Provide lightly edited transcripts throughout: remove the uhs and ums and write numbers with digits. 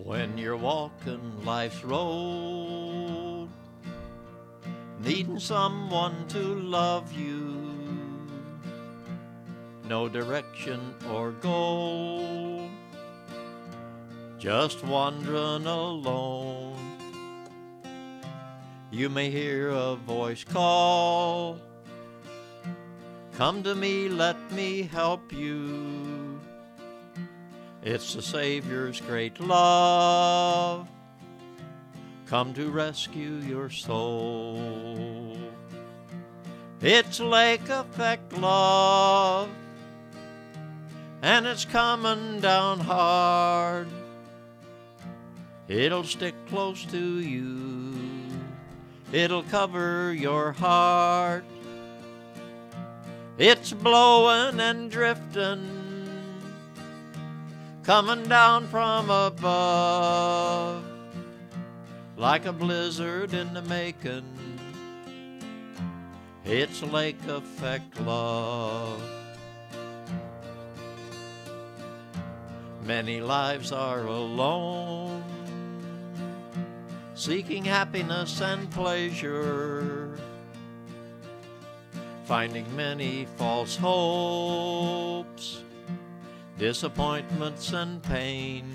When you're walking life's road, needing someone to love you, no direction or goal, just wandering alone, you may hear a voice call, come to me, let me help you. It's the Savior's great love, come to rescue your soul. It's lake effect love, and it's coming down hard. It'll stick close to you, it'll cover your heart. It's blowing and drifting, coming down from above, like a blizzard in the making. It's lake effect love. Many lives are alone, seeking happiness and pleasure, finding many false hopes, disappointments and pain.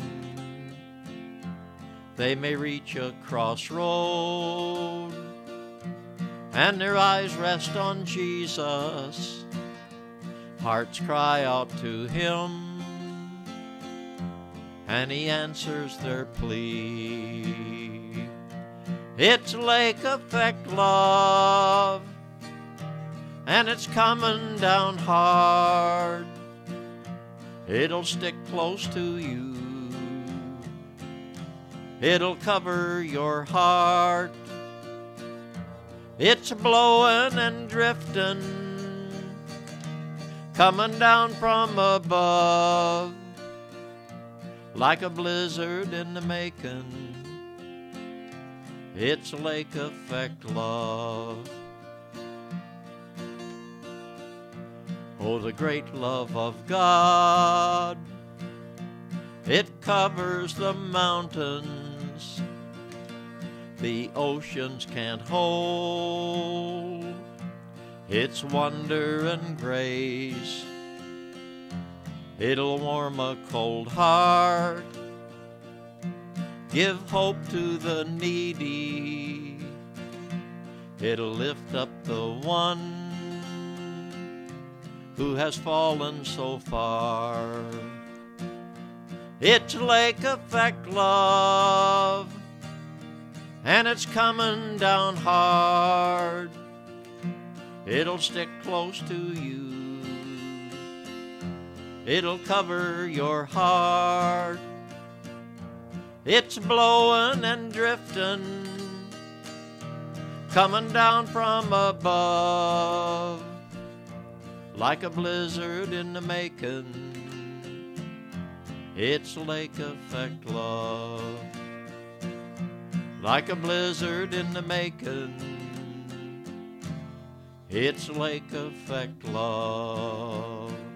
They may reach a crossroad, and their eyes rest on Jesus. Hearts cry out to Him, and He answers their plea. It's lake effect love, and it's coming down hard. It'll stick close to you, it'll cover your heart. It's blowing and drifting, coming down from above, like a blizzard in the making. It's lake effect love. Oh, the great love of God, it covers the mountains the oceans can't hold. It's wonder and grace, it'll warm a cold heart, give hope to the needy, it'll lift up the one who has fallen so far. It's lake effect love, and it's coming down hard. It'll stick close to you, it'll cover your heart. It's blowing and drifting, coming down from above, like a blizzard in the making. It's lake effect love, like a blizzard in the making. It's lake effect love.